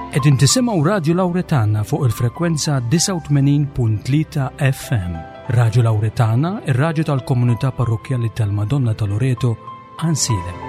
Qegħdin tisimgħu Radju Lawretana fuq il-frekwenza 89.3 FM. Radju Lawretana, ir-radju tal-Komunità Parrokjali tal-Madonna ta' Loreto, Ansilem.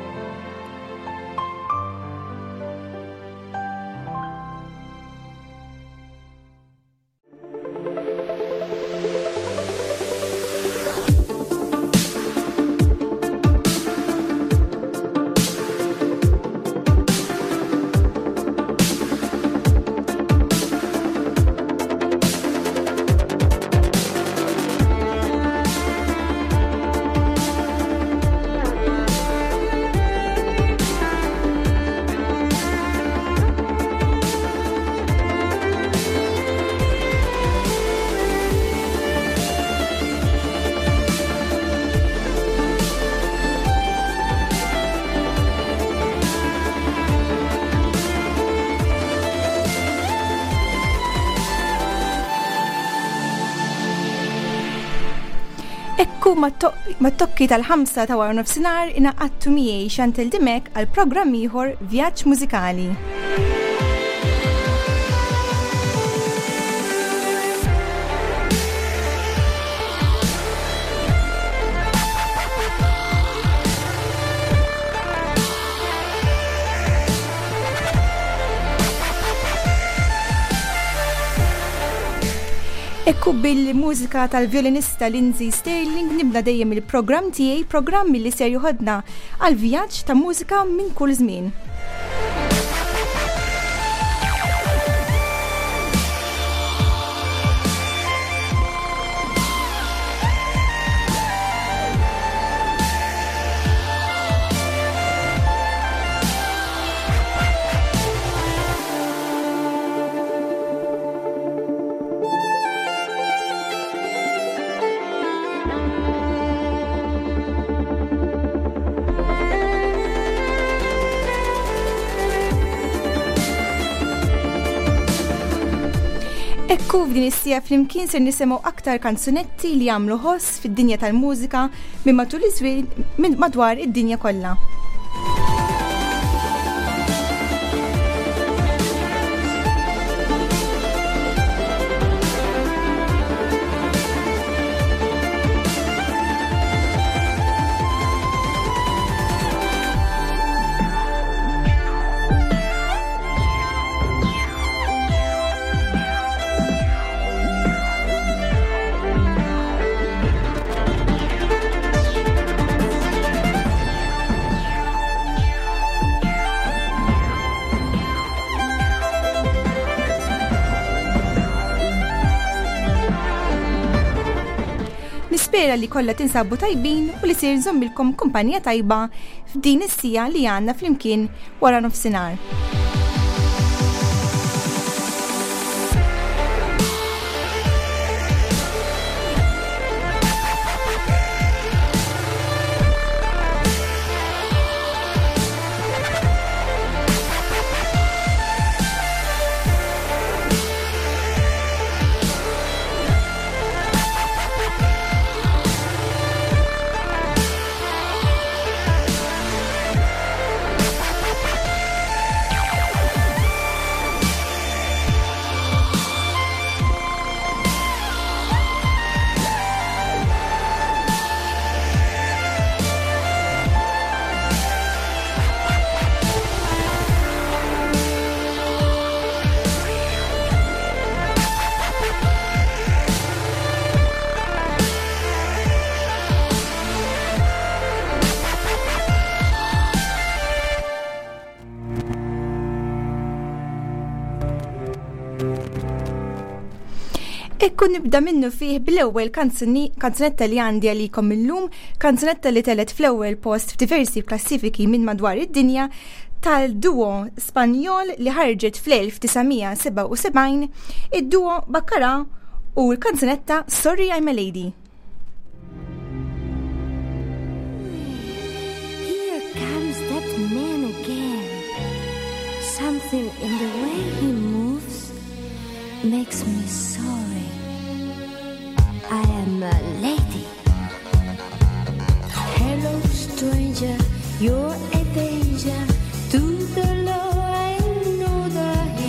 Ekku ma tokki tal-5 ta' wara nofsinhar inaqqadtu miegħi Chantel Dimek għal programm ieħor Vjaġġ Mużikali. Ekku bil-mużika tal-violinista Lindsay Sterling nibda dejjem il-programm tiegħi, programm li ser joħodna għal vjaġġ ta' mużika minn kull żmien. Ekku f'din is-sija flimkien ser nisimgħu aktar kanzunetti li jagħmlu ħoss fid-dinja tal-mużika minn matul iż-żmien minn madwar id-dinja kollha. Nispera li kollha tinsabu tajbin u li ser nżommilkom kumpanija tajba f'din is-sija li għandna flimkien wara nofsinhar. Ekku nibda minnu fih bil-ewwel kanzunetta li għandi għalikom illum, kanzunetta li telet fl-ewwel post f'diversi klassifiki minn madwar id-dinja tal-duo Spanjol li ħarġet fl-1977, id-duo Baccara u l-kanzunetta Sorry I'm a Lady. Here comes that man again. Something in the way he moves makes me sorry. I am a lady. Hello, stranger, you're a danger to the law. I know the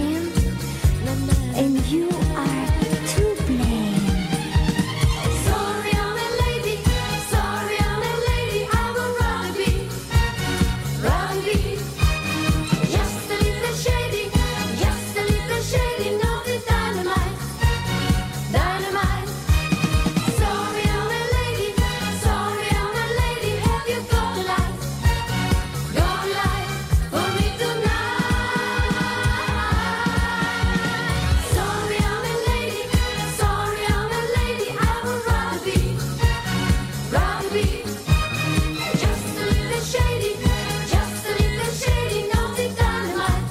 blame, and you are to blame. Sorry, I'm a lady. Sorry, I'm a lady. I would rather be just a little shady, naughty dynamite. Sorry, I'm a lady. Sorry, I'm a lady. Have you got a light for me tonight? Sorry, I'm a lady. Sorry, I'm a lady. I would rather be just a little shady, naughty dynamite.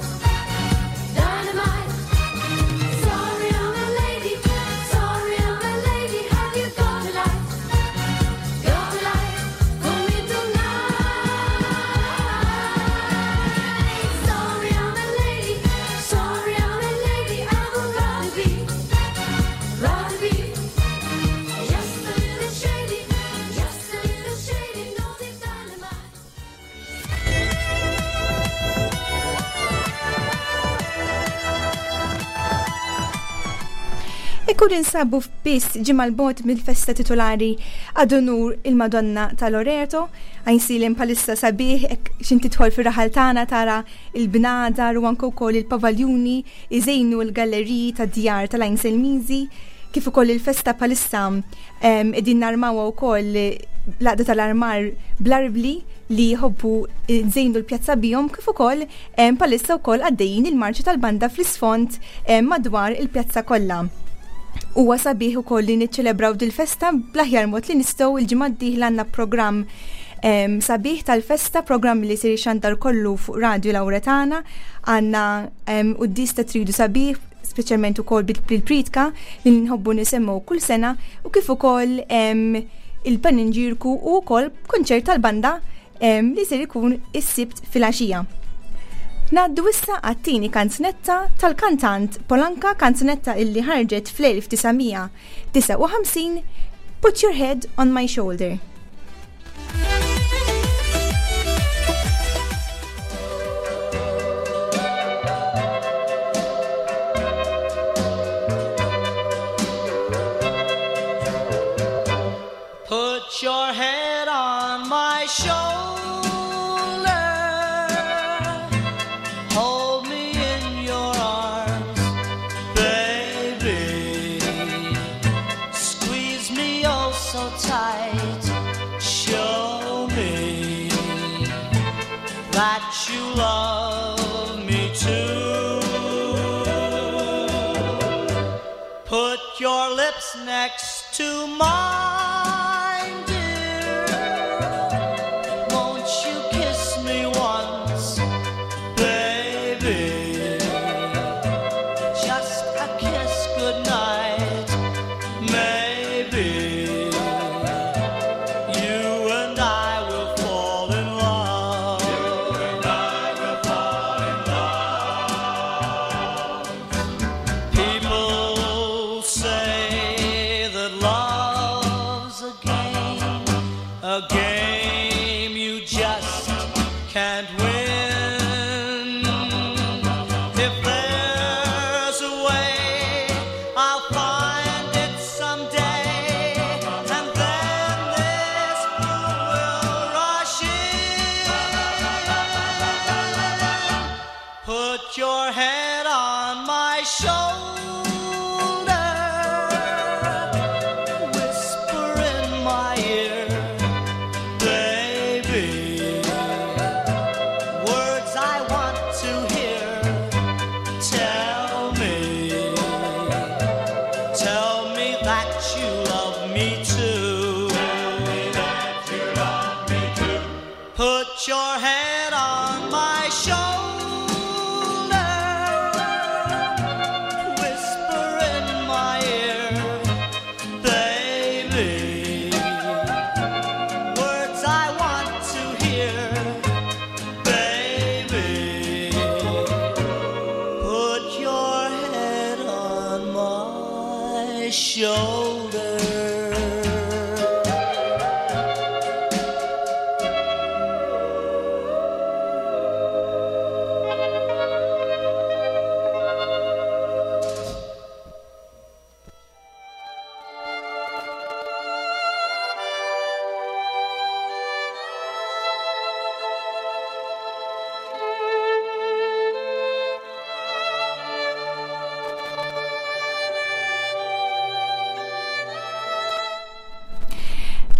Sorry, I'm a lady. Sorry, I'm a lady. Have you got a light for me tonight? Sorry, I'm a lady. Sorry, I'm a lady. I would rather be just a little shady, naughty dynamite. Ikun insabu f'biss ġimma l-bot mill-festa titolari Adonur il-Madonna tal-Loreto, għajnsilem palissa sabiħ xinti tħol fil-raħal tana tara il-bnadar u anke wkoll il-pavaljuni, iżejnu l-galleriji ta' djar tal-Għajn Selmiżi, kif ukoll il-festa palissa edin narmawa wkoll laqda tal-armar bl-arbli li jħobbu nżejnu l-pjazza bijom, kif ukoll palissa wkoll għaddejjin il-marċi tal-banda fl-isfond madwar il-pjazza kollha. Huwa sabiħ ukoll li niċċelebraw dil-festa bl-aħjar mod li nistgħu il-ġimgħa d-dieħla għandna programm sabiħ tal-festa, programm li sir xandar kollu fuq Radio Lawretana, għandna qudies ta' tridu sabiħ, speċjalment ukoll bil-pritka li nħobbu nisemmu kull sena u kif ukoll il-paninġirku u wkoll konċert tal-banda li ser ikun is-sibt fil-għaxija. Naddu issa għattini kanzunetta tal-kantant Polanka, kanzunetta illi ħarġet fl-1959, Put Your Head on My Shoulder. Put your head on my shoulder. That you love me too. Put your lips next to mine, dear. Won't you kiss me once, baby? Just a kiss goodnight, maybe. A game you just can't win. If there's a way, I'll find it someday, and then this blue will rush in. Put your head on my shoulder. Put your head on my shoulder, whisper in my ear, baby, words I want to hear, baby. Put your head on my shoulder.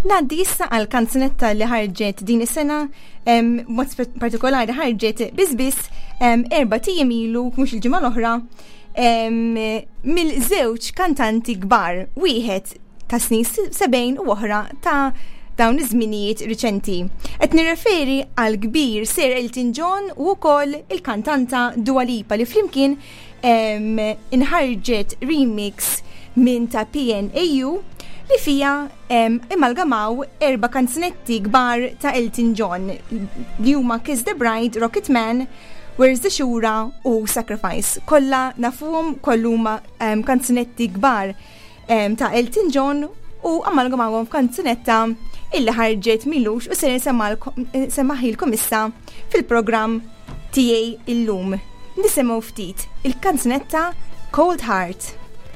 Naddi issa għal kanzunetta li ħarġet din is-sena, mod partikolari ħarġet bizbis 4 tiem ilu, mhux il-ġimgħa l-oħra, mill-żewġ kantanti kbar, wieħed ta' snin 70 u oħra ta' dawn iż-żminijiet riċenti. Qed nirreferi għal kbir Sir Elton John u wkoll il-kantanta Dua Lipa li flimkien inħarġet remix minn ta' PNAU li fija imalgamaw 4 kanzunetti kbar ta' Elton John li huma Kiss the Bride, Rocket Man, Where's the Shura u Sacrifice. Kollha nafuhom kolluma kanzunetti kbar ta' Elton John u amalgamawhom f'kanzunetta illi ħarġet milux u se semmaħilkom issa fil-programm tiegħi illum. Nisimgħu ftit il-kanzunetta Cold Heart.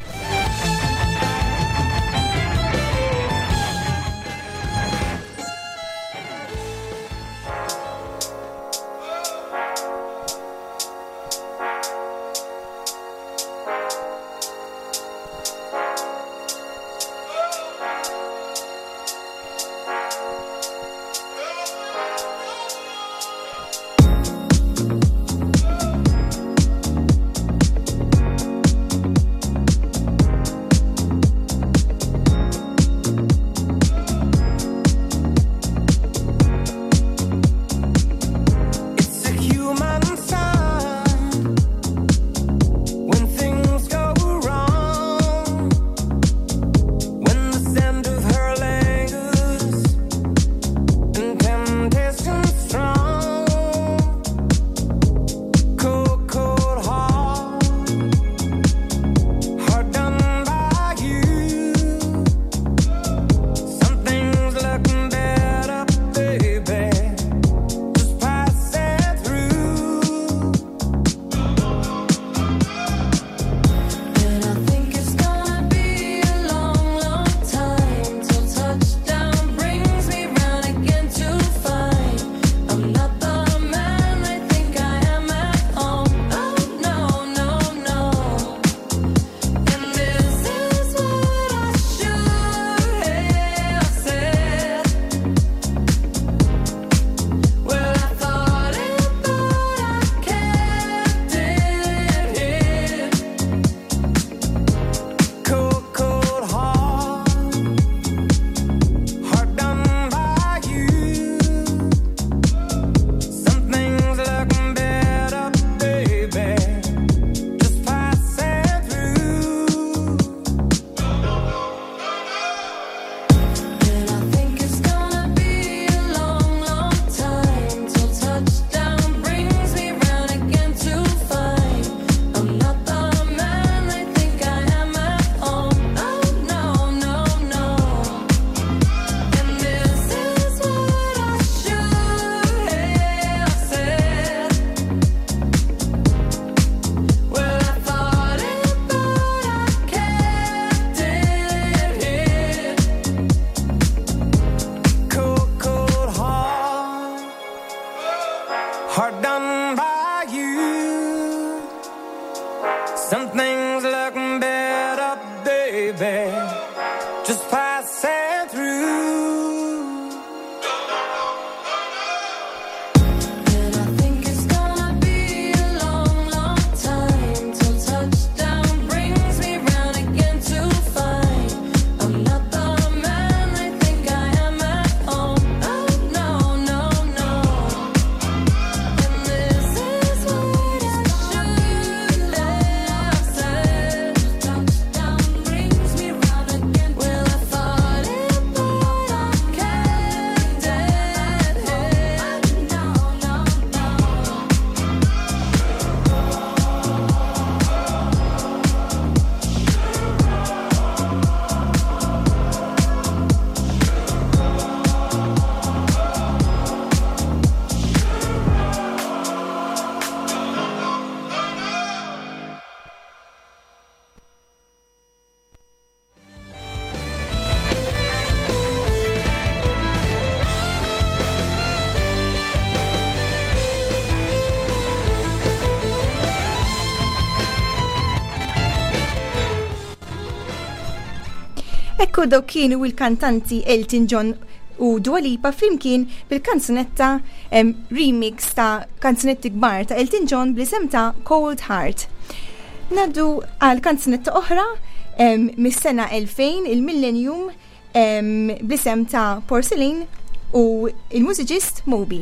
Hard done by you. Some things look better, baby, just passing through. And I think it's gonna be a long, long time till touchdown brings me round again to find I'm not the man I think I am at home. Oh no, no, no. And this is what I should have said. Touchdown brings me round Ekku daw kienu il-kantanti Elton John u Dua Lipa flimkien bil-kanzunetta remix ta' kanzunetti kbar ta' Elton John bl-isem ta' Cold Heart. Naddu għal kanzunetta oħra mis-sena 2000 il-Millennium bl-isem ta' Porcelain u il-mużiċist Moby.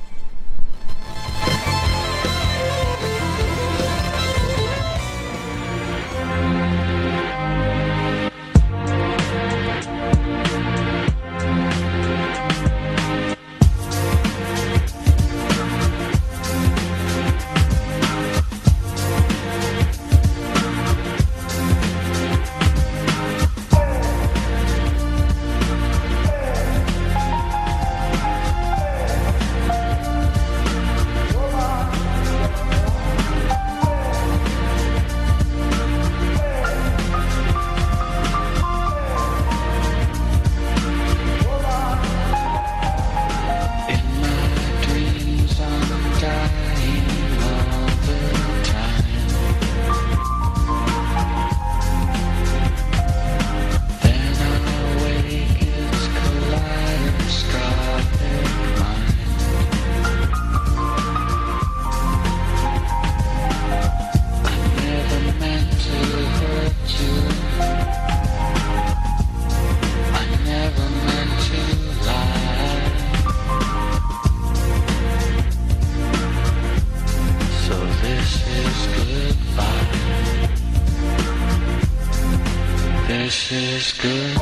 This is good.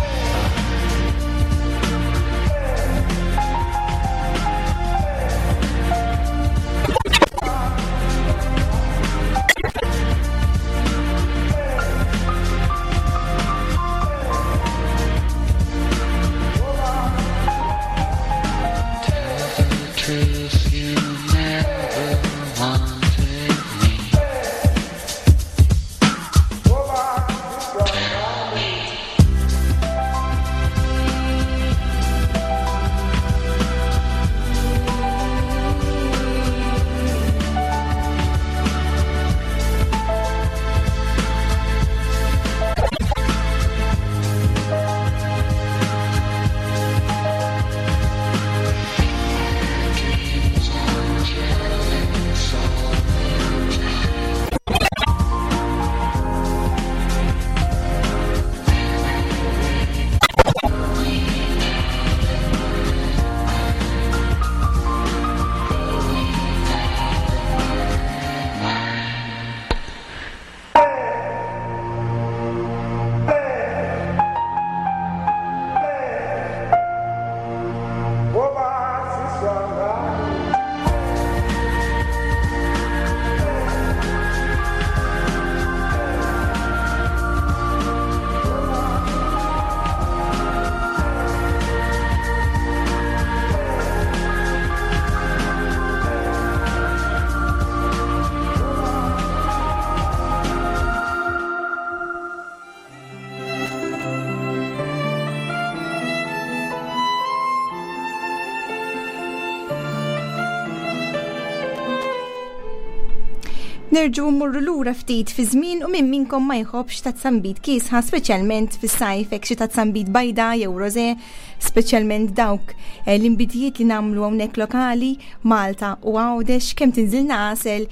Nerġu mmurru lura ftit fi żmien u minn minkom ma jħobbx ta' tzambit kiesħa speċjalment fis-sajf hekk xi ta' tzambit bajda jew roże, speċjalment dawk l-inbitijiet li nagħmlu hawnhekk lokali, Malta u Għawdex kemm tinżil naqsel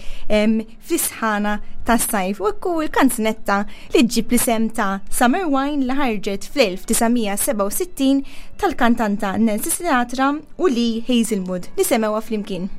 fis-sħana tas-sajf. U hekk il-kanzunetta li ġġib l-isem ta' Summer Wine li ħarġet fl-1967 tal-kantanta Nancy Sinatra u Lee Hazelwood li semewha flimkien.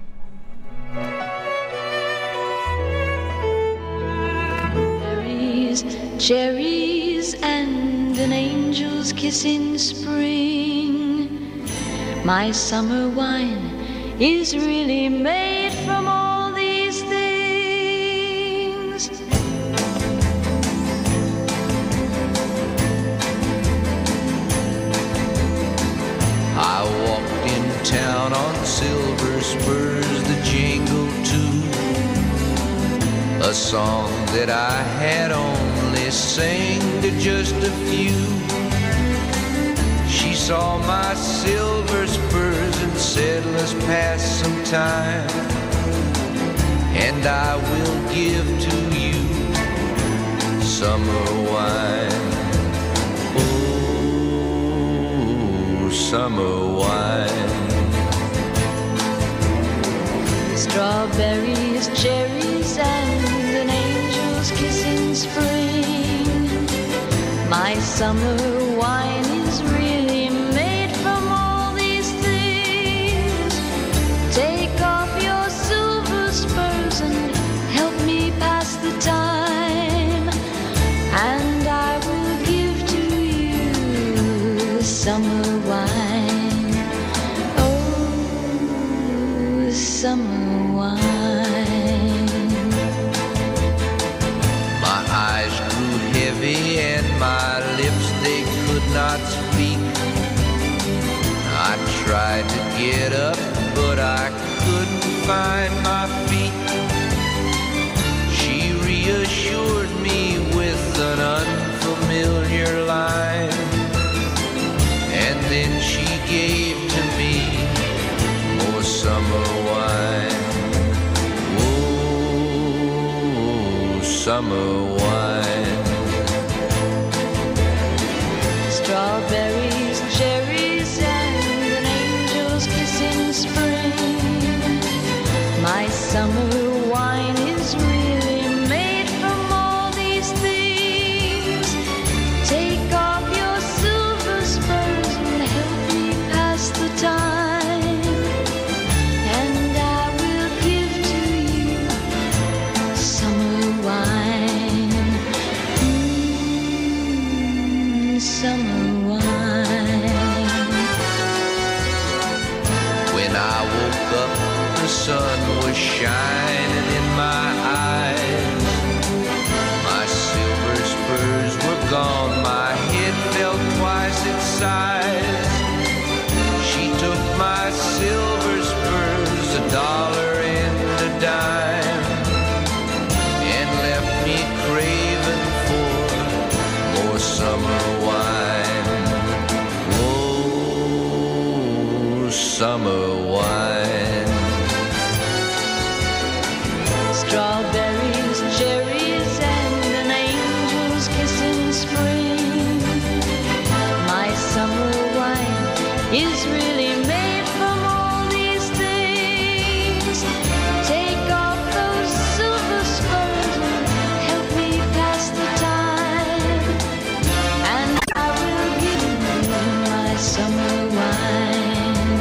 Cherries and an angel's kiss in spring. My summer wine is really made from all these things. I walked in town on silver spurs that jingle too, a song that I had only sang to just a few. She saw my silver spurs and said, let's pass some time, and I will give to you summer wine. Oh, summer wine. Strawberries, cherries, and an angel's kiss in spring. My summer wine is really made from all these things. Take off your silver spurs and help me pass the time, and I will give to you summer wine. Oh, summer wine. My eyes grew heavy and my lips, they could not speak. I tried to get up, but I couldn't find my feet. She reassured me with an unfamiliar line, and then she gave to me more summer wine. Oh, summer wine. Strawberries, cherries, and an angel's kiss in spring. My summer wine is really made from all these things. Take off your silver spurs and help me pass the time, and I will give to you summer wine. Summer wine. When I woke up, the sun was shining in my eyes. My silver spurs were gone, my head felt twice its size. She took my silver spurs, $1 and a dime, and left me craving for more summer wine. Oh, summer wine. Strawberries, cherries, and an angel's kiss in spring. My summer wine is really made from all these things. Take off those silver spurs and help me pass the time, and I will give you my summer wine.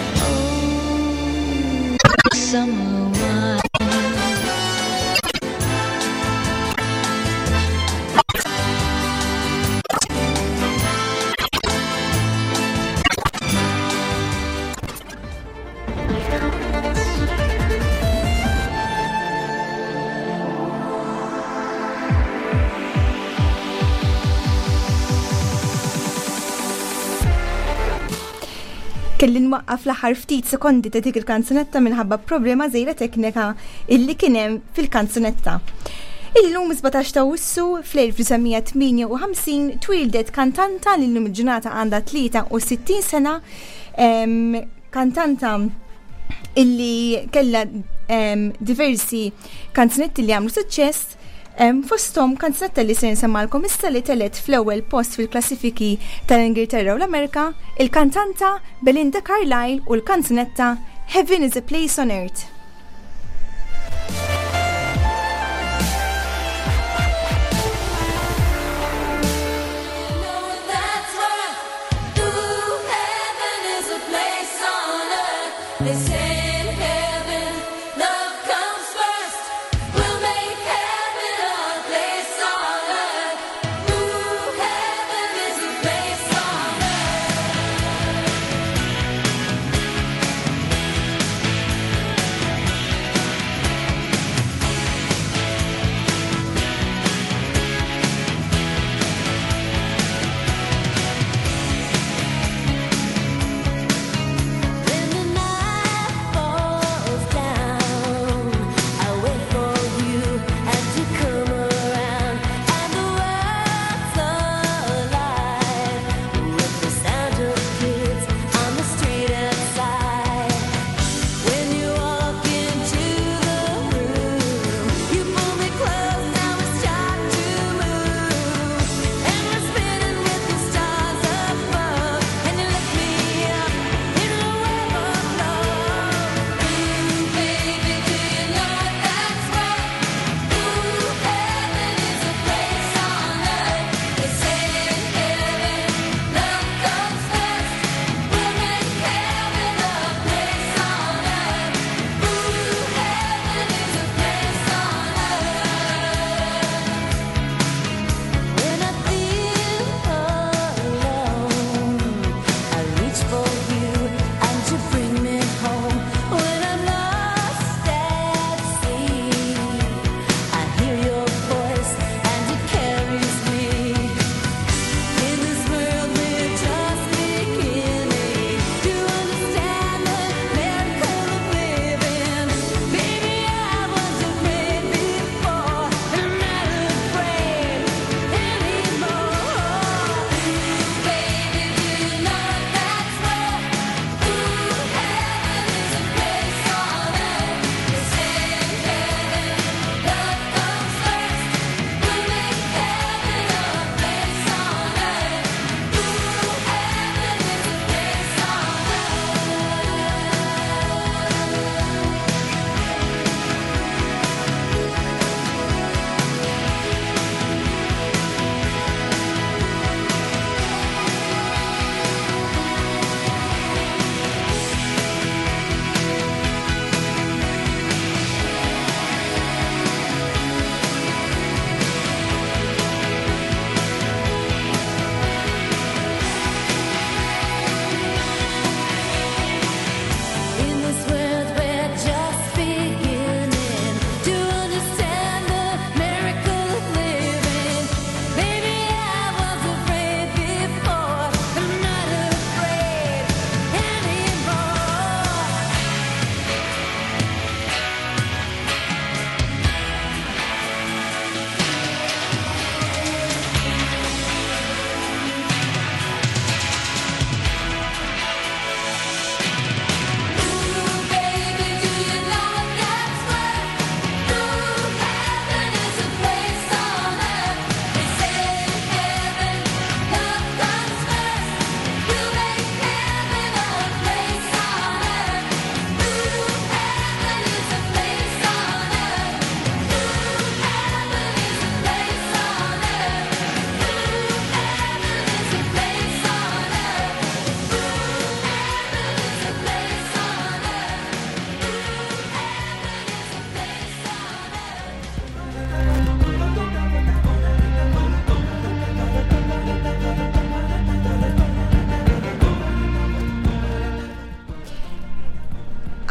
Oh, summer wine. Kelli nwaqqaf l-aħħar ftit sekondi ta' dik il-kanzunetta minħabba problema żejra teknika illi kien hemm fil-kanzunetta. Illum 17 ta' Wissu fl-1958 twildet kantanta li llum il-ġurnata għandha 63 sena, kantanta illi kella diversi kanzunetti li għamlu suċċess. Fostom kanzunetta li se nsemmalkom issa li telet fl-ewwel post fil-klassifiki tal-Ingilterra u l-Amerika, il-kantanta Belinda Carlisle u l-kanzunetta Heaven is a Place on Earth. That's right. Ooh, heaven is a place on earth. They say in heaven, love comes first. We'll make heaven a place on earth. Ooh, heaven is a place on earth.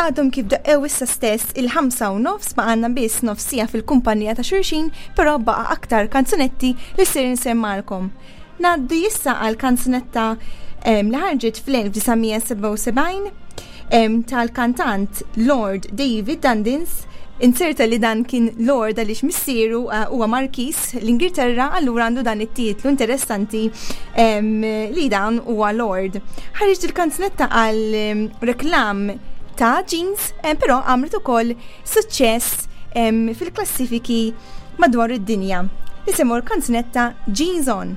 għadhom kif daqqew issa stess il-5:30 ma għandna biss nofsija fil-kumpanija ta' xulxin, però baqa' aktar kanzunetti li ser insemmalkom. Naddu issa għal kanzunetta li ħarġet fl-1977 tal-kantant Lord David Dundins. Inserta li dan kien Lord għaliex missieru huwa Markis l-Ingilterra, allura għandu dan it-titlu interessanti li dan huwa Lord. Ħarġet il-kanzunetta għal reklam ta' jeans, però għamlet ukoll suċċess fil-klassifiki madwar id-dinja. Isemmu l-kanzunetta Jeans On.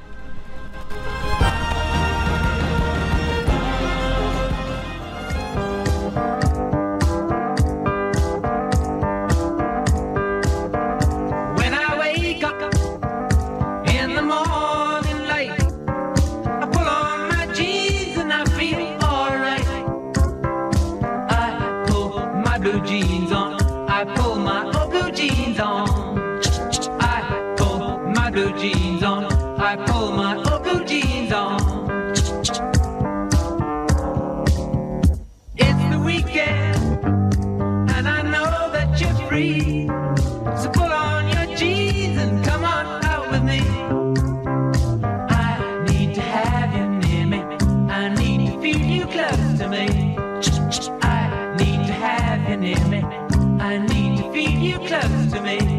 Jeans on, I pull my old blue jeans on. It's the weekend, and I know that you're free. So pull on your jeans and come on out with me. I need to have you near me. I need to feel you close to me. I need to have you near me. I need to feel you close to me.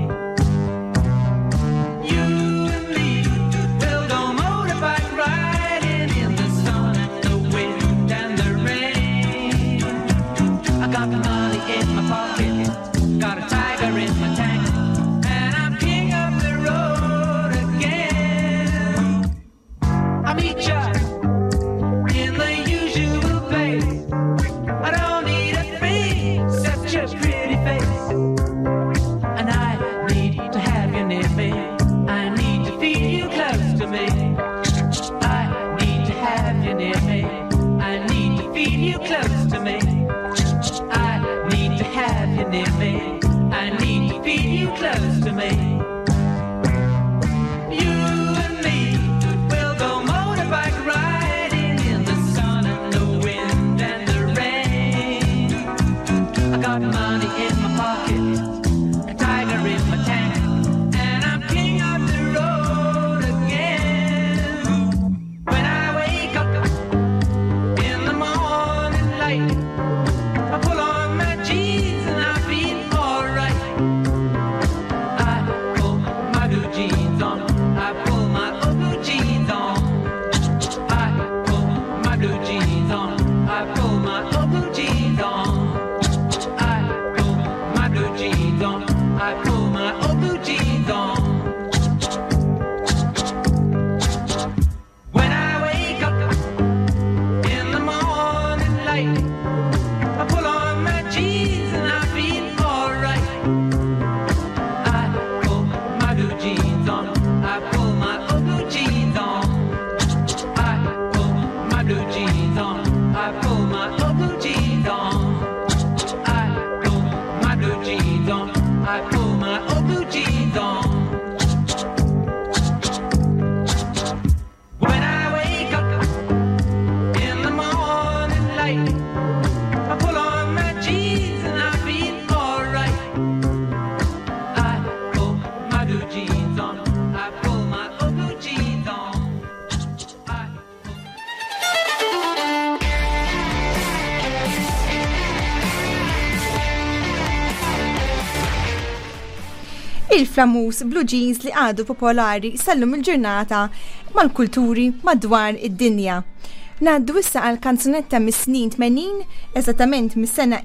Il-flamus blue jeans li għadu popolari sallum il-ġurnata mal-kulturi madwar id-dinja. Naddu issa għal kanzunetta mis-snin 80, eżattament mis-sena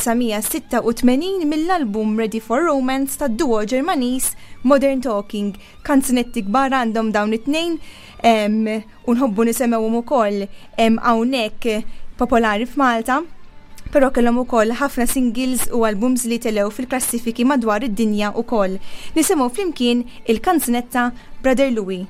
1986 mill-album Ready for Romance ta' duo Ġermanis Modern Talking. Kanzunetti kbar għandhom dawn it-tnejn, unħobbu nisemewhom ukoll hawnhekk popolari f'Malta. Però kellhom ukoll ħafna singles u albums li telew fil-klassifiki madwar id-dinja ukoll. Nisimgħu flimkien il-kanzunetta Brother Louie.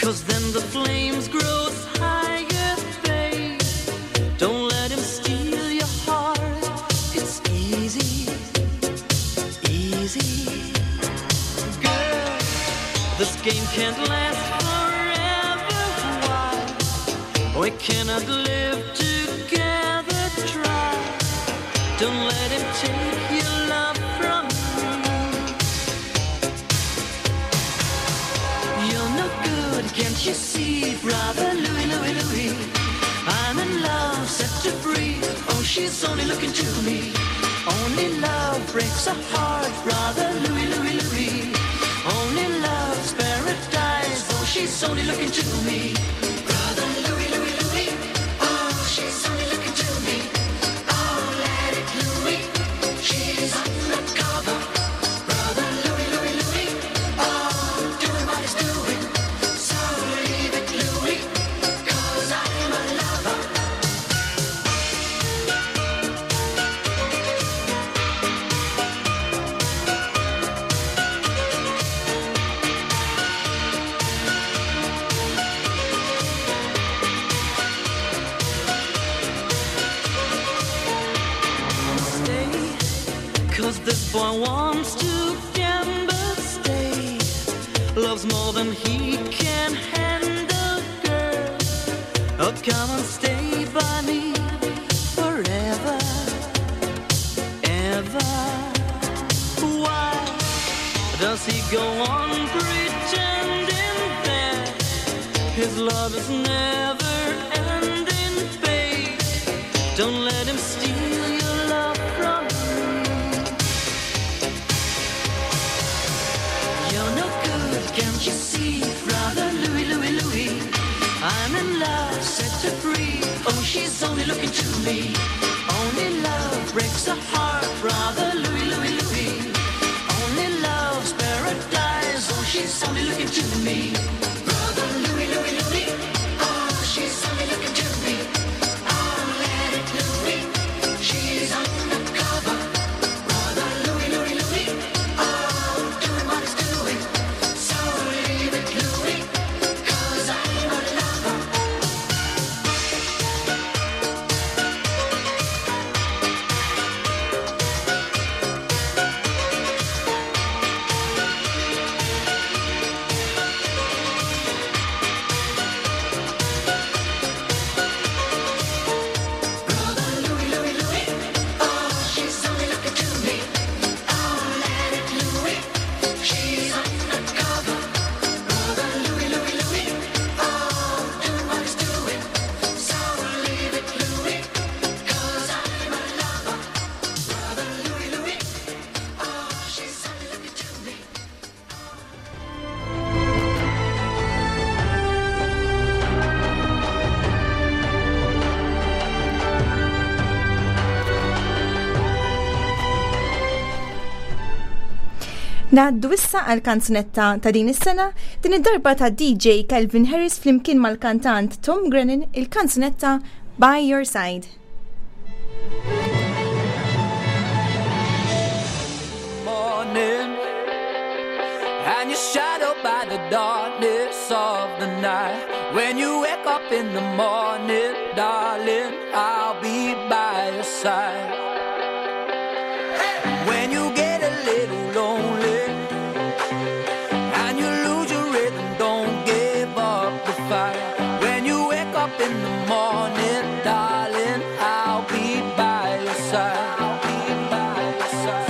'cause then the flames grow higher, babe. Don't let him steal your heart. It's easy, easy. Girl, this game can't last forever. Why? We cannot live together. Try. Don't let him take your love from me. You're no good, can't you see, brother Louis, Louis, Louis? I'm in love, set to free. Oh, she's only looking to me. Only love breaks a heart, brother Louis, Louis, Louis. Only love's paradise. Oh, she's only looking to me. Brother Louis, Louis, Louis. Oh, she's only looking to me. Oh, let it Louis. She's undercover. Brother Louis, Louis, Louis. Oh, doing what he's doing. So leave it, Louis, 'cause I'm a lover. Stay, 'cause this boy wants to gamble. Stay, loves more than he can handle, girl. Oh, come and stay by me forever, ever. Why does he go on pretending that his love is never ending, babe? Don't let him steal your love from me. You're no good, can't you see, brother Louis, Louis, Louis? I'm in love, set to free. Oh, she's only looking to me. Only love breaks a heart, brother Louis, Louis, Louis. Only love's paradise. Oh, she's only looking to me. Brother Louis, Louis, Louis. Oh, she's only looking to me. Oh, let it Louis. She's undercover. Brother Louis, Louis, Louis. Oh, doing what he's doing. So leave it Louis, 'cause I'm a lover. Brother Louis, Louis, Louis. Oh, she's only looking to me. Oh, let it Louis. She's undercover. Brother Louis, Louis, Louis. Oh, doing what he's doing. So leave it Louis, 'cause I'm a lover. Brother Louis, Louis. Oh, she's only looking to me. Naddu issa għal kanzunetta ta' din is-sena, din id-darba ta' DJ Calvin Harris flimkien mal-kantant Tom Grennan, il-kanzunetta By Your Side. Morning, and you're shadowed by the darkness of the night. When you wake up in the morning, darling, I'll be by your side. When you get a little lonely and you lose your rhythm, don't give up the fight. When you wake up in the morning, darling, I'll be by your side. I'll be by your side.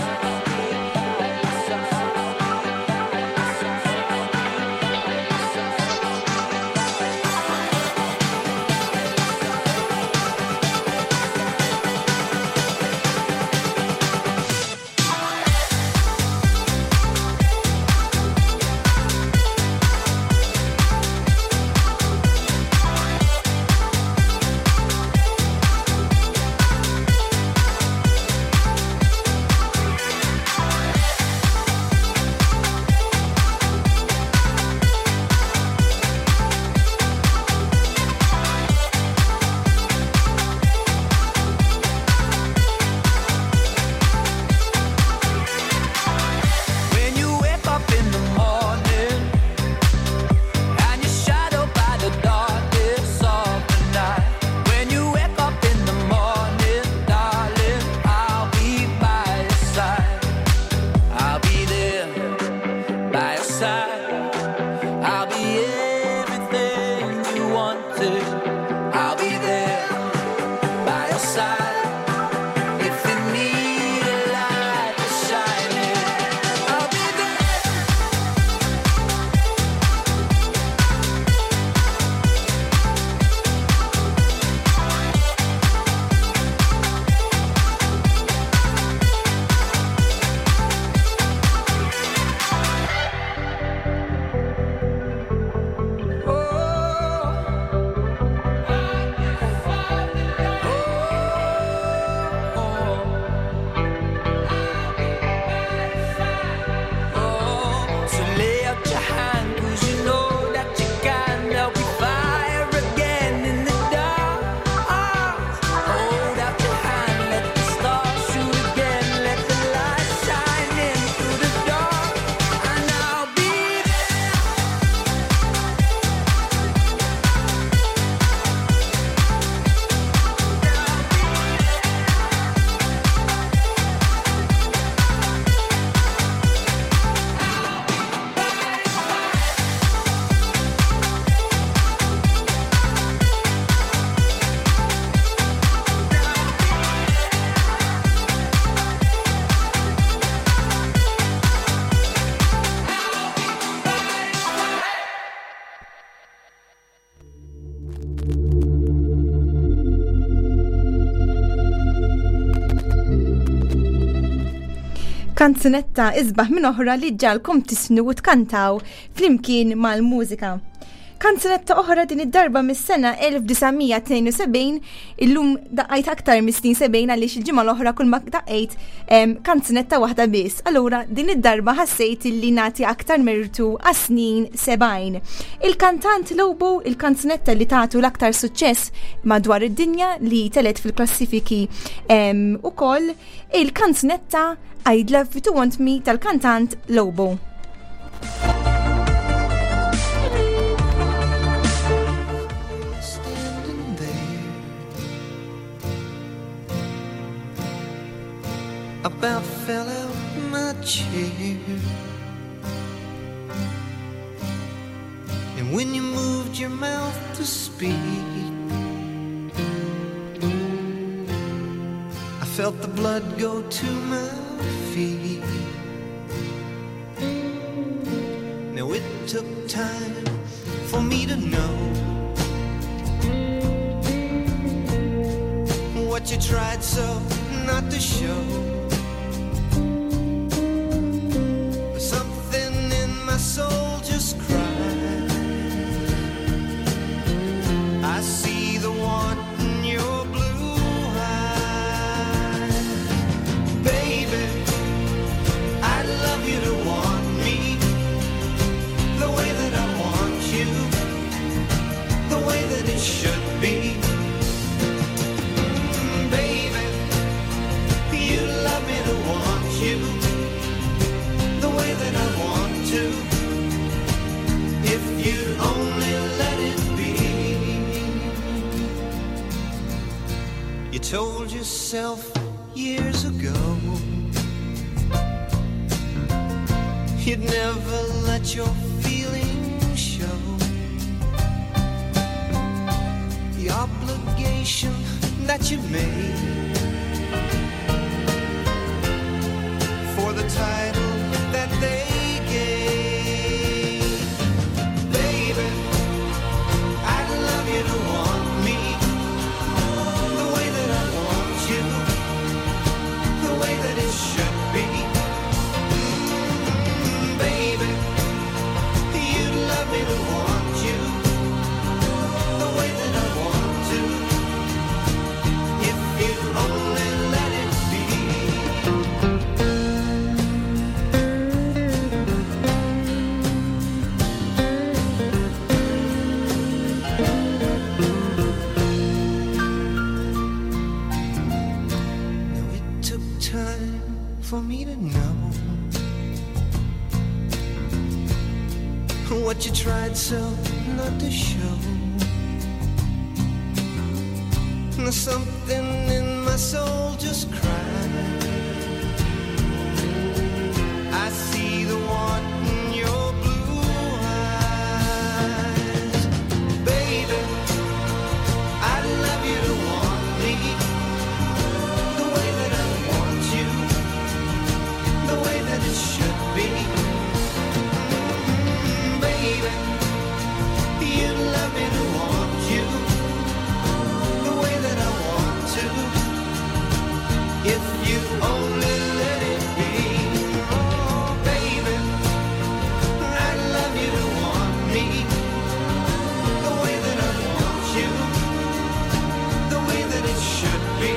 Kanzunetta isbaħ minn oħra li ġalkom tisnu u tkantaw flimkien mal-mużika. Kanzunetta oħra din id-darba mis-sena 1972, illum daqqajt aktar mis-snin 70 għaliex il-ġimgħa l-oħra kull ma daqqajt kanzunetta waħda biss. Allura din id-darba ħassejt li nagħti aktar mertu għas-snin 70. Il-kantant Lobo, il-kanzunetta li tagħtu l-aktar suċċess madwar id-dinja li telet fil-klassifiki ukoll il-kanzunetta I'd Love You to Want Me tal-kantant Lobo. About fell out my chair, and when you moved your mouth to speak, I felt the blood go to my feet. Now it took time for me to know what you tried so not to show. Something in my soul just cried. I see the want in your blue eyes. Baby, I'd love you to want me the way that I want you, the way that it should be. Baby, you love me to want you the way that I want to, if you'd only let it be. You told yourself years ago you'd never let your feelings show. The obligation that you made for the title that they gave. Baby, I'd love you to want me the way that I want you, the way that it should be. Baby, you'd love me to want you the way that I want to, if you'd only let it be. For me to know what you tried so not to show. Something in my soul just cried. I see the want in your blue eyes. Baby, I'd love you to want me the way that I want you, the way that it should be. Baby, you'd love me to want you the way that I want to, if you only let it be. Oh, baby, I'd love you to want me the way that I want you, the way that it should be.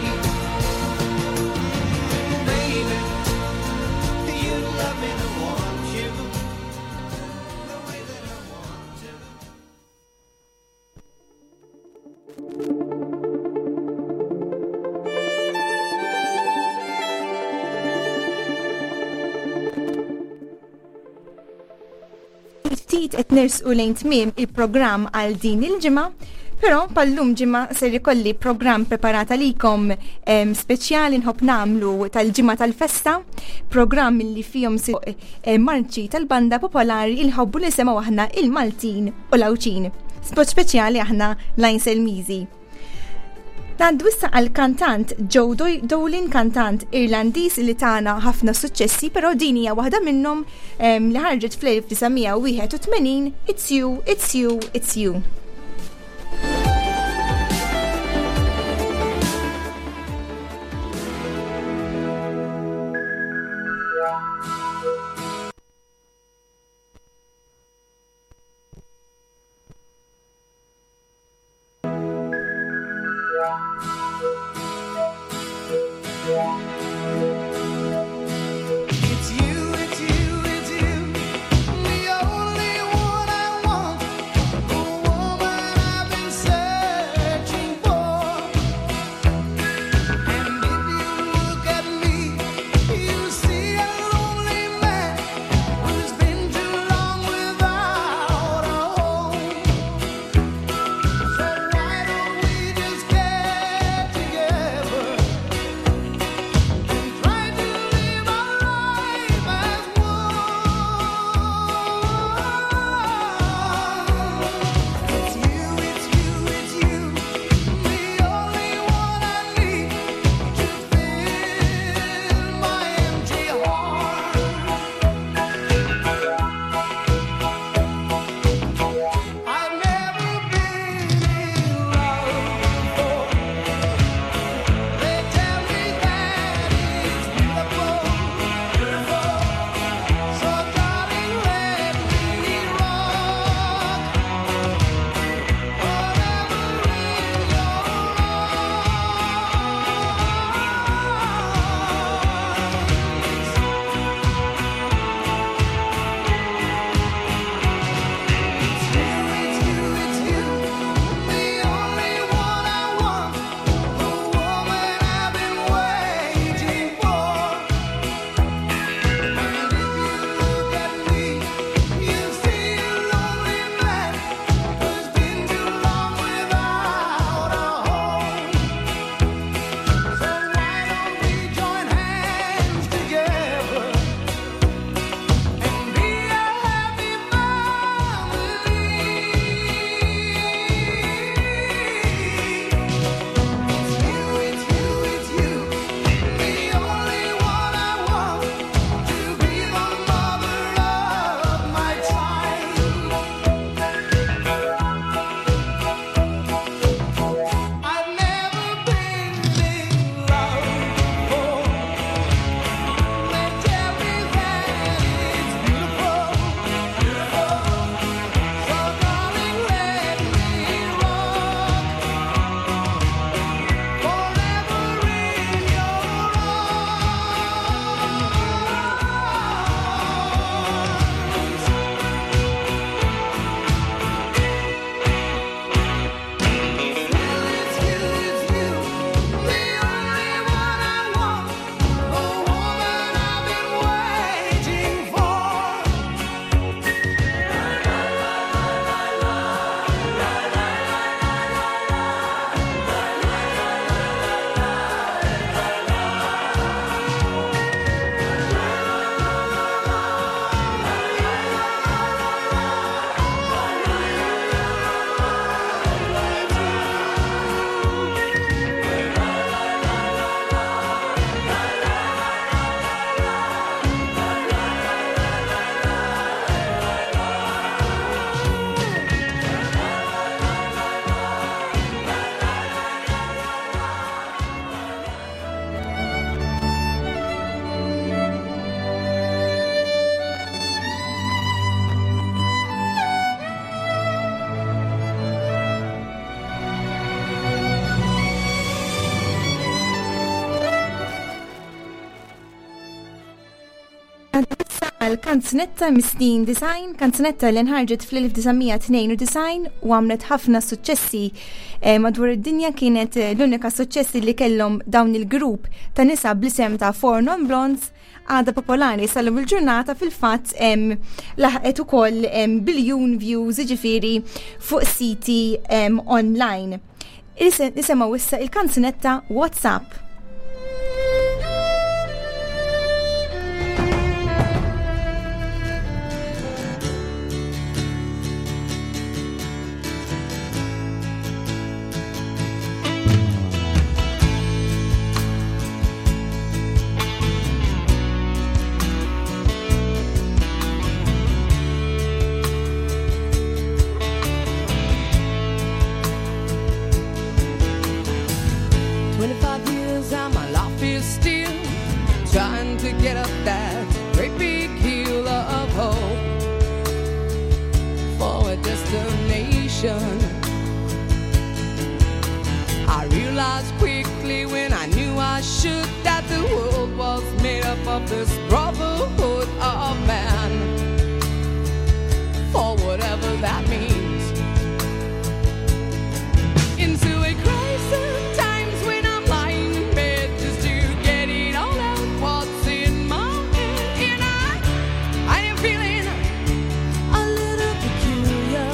Baby, you'd love me to want you the way that I want to. Ftit qed nersqu lejn tmiem il-programm għal din il-ġimgħa, però pallum ġimgħa ser ikolli programm preparata likom speċjali nħobb nagħmlu tal-ġimgħa tal-festa, programm li fihom marċi tal-banda popolari il ħobbu li semgħu aħna il-Maltin u l-Awċin. Spot speċjali aħna Lajn Selmizi. Naddu issa għal-kantant Joe Dolin, kantant Irlandiż li tagħna ħafna suċċessi, però din hija waħda minnhom li ħarġet fl-1981, It's You, It's You, It's You. It's you, it's you, it's you, the only one I want, the woman I've been searching for. And if you look at me, you see a lonely man who's been too long without a home. So why don't we just get together and try to live our life as one? It's you, it's you, it's you, the only one I need to fill my empty heart. I've never been in love before. They tell me that it's beautiful, beautiful. So darling, let me rock whatever in your It's you, it's you, it's you, the only one I want, the woman I've been waiting for. And if you look at me, you see a lonely man who's been too long without a home. So why don't we join hands together and be a happy family? It's you, it's you, the only one I want to be the mother of my child. I've never been in love before. They tell me that it's beautiful, beautiful. So darling, let me rock forever in your It's you, the only one I want, the woman I've been waiting for. Kanzunetta mis-snin design, kanzunetta li nħarġet fl-1992 u għamlet ħafna suċċessi madwar id-dinja. Kienet l-unika suċċessi li kellhom dawn il-grupp ta' nisa bl-isem ta' Four Non Blondes, għada popolari sal-lum il-ġurnata fil-fatt laħqet ukoll biljun views ġifiri fuq siti online. Nisimgħu issa il-kanzunetta WhatsApp. Get up that great big hill of hope for a destination. I realize realized quickly when I knew I should that the world was made up of this brotherhood of man, for whatever that means. Into a crisis times when I'm lying in bed just to get it all out what's in my head, and I am feeling a little peculiar.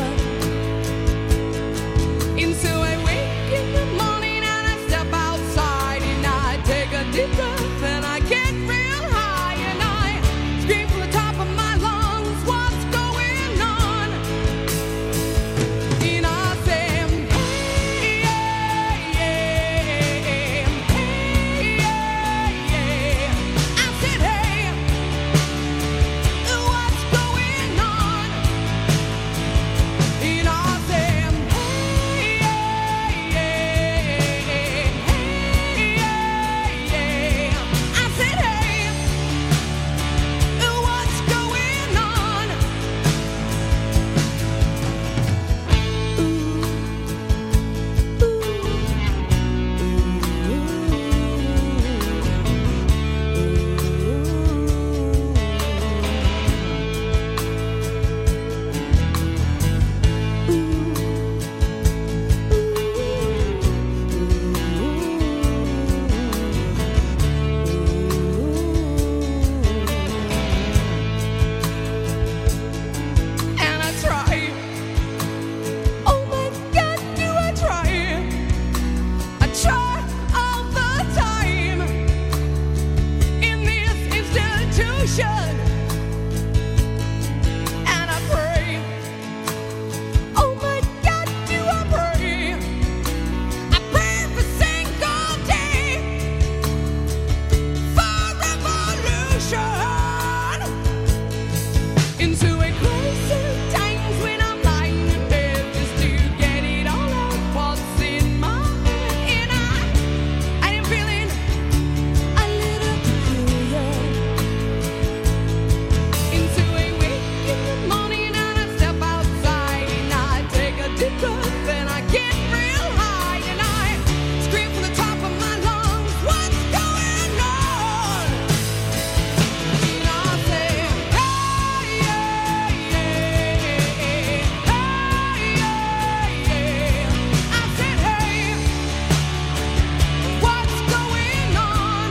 Into a wake in the morning and I step outside and I take a deep breath and I get real high and I scream from the top of my lungs, what's going on? And I say, hey, yeah, yeah, hey, yeah, yeah. I said, hey, what's going on? And I say, hey, yeah, yeah, hey, yeah, yeah. I said, hey, what's going on? And I try. Oh my God, do I try? I try all the time in this institution, and I pray. Oh my God, do I pray? I pray every single day for revolution. Into a crisis times when I'm lying in bed just to get it all out what's in my head, and I am feeling a little peculiar. Into a wake in the morning and I step outside and I take a deep breath and I get real high and I scream from the top of my lungs, what's going on? And I say, hey, yeah, yeah, hey, yeah, yeah. I said, hey, what's going on?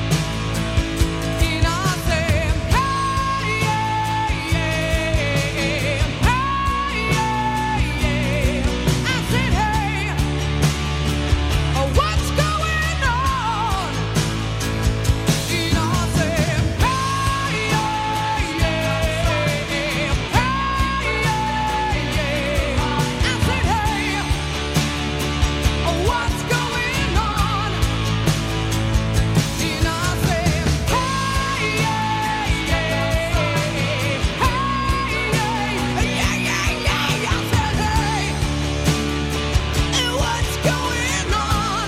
And I say, hey, yeah, yeah, hey, yeah, yeah. I said, hey, what's going on? And I say, hey, yeah, yeah, hey, yeah, yeah. I said, hey, what's going on? And I say, hey, yeah, yeah, hey, yeah, yeah, yeah. I said, hey, what's going on?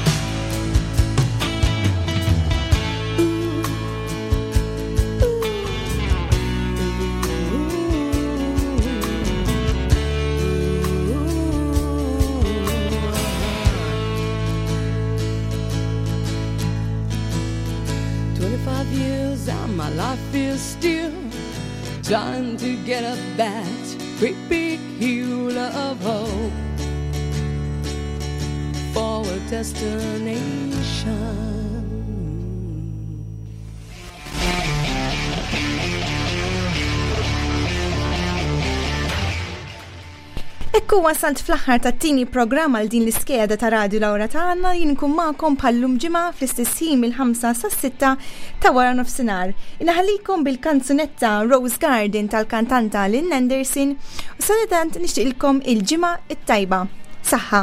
Years and my life is still trying to get up that great big hill of hope for a destination. Ekku wasalt fl-aħħar tat-tieni programm għal din l-iskeda ta' Radio Lawra tagħna jien nkun magħkom bħallum ġimgħa fl-istess ħin mill-5 sas-6 ta' wara nofsinhar. Inaħallikom bil-kanzunetta Rose Garden tal-kantanta Lynn Anderson u salutant nixtieqilkom il-ġimgħa it-tajba. Saħħa.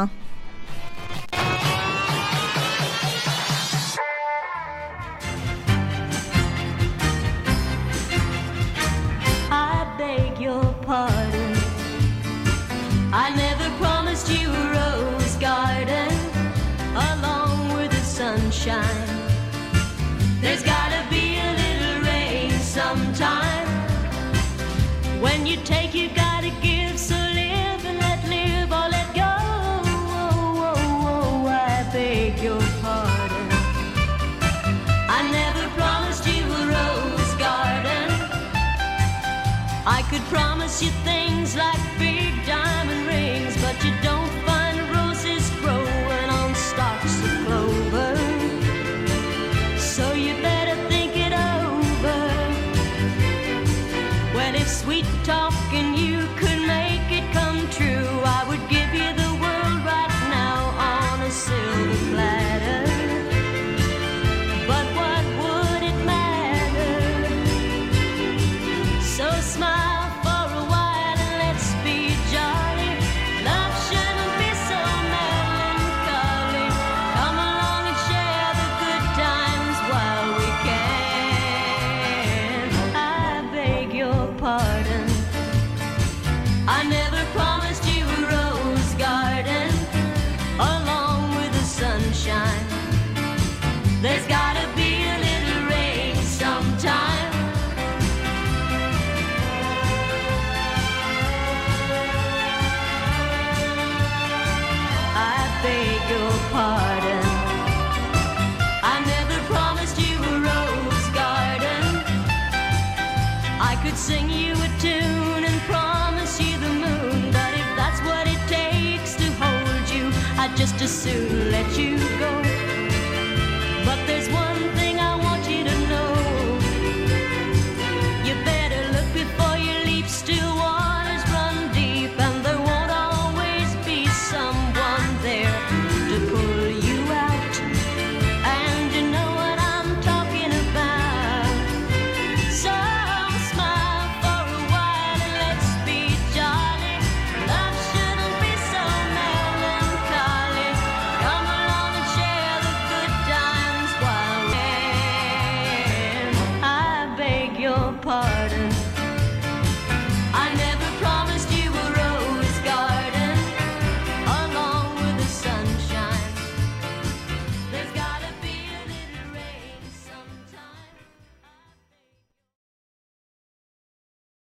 I beg your pardon. I never promised you a rose garden along with the sunshine. There's gotta be a little rain sometime. When you take, you gotta give. So live and let live or let go. I beg could promise you things like big diamond rings, but you don't find roses growing on stalks of clover. So you better think it over. Well, if sweet talking you could make it come true, I would give you the world right now on a silver platter. But what would it matter? So smile for a while and let's be jolly. Love shouldn't be so melancholy. Come along and share the good times while we can. I beg your pardon. I never promised you a rose garden along with the sunshine. There's gotta be a little rain sometime. I beg your pardon. I never promised you a rose garden. I could sing you a tune and promise you the moon, but if that's what it takes to hold you, I'd just as soon let you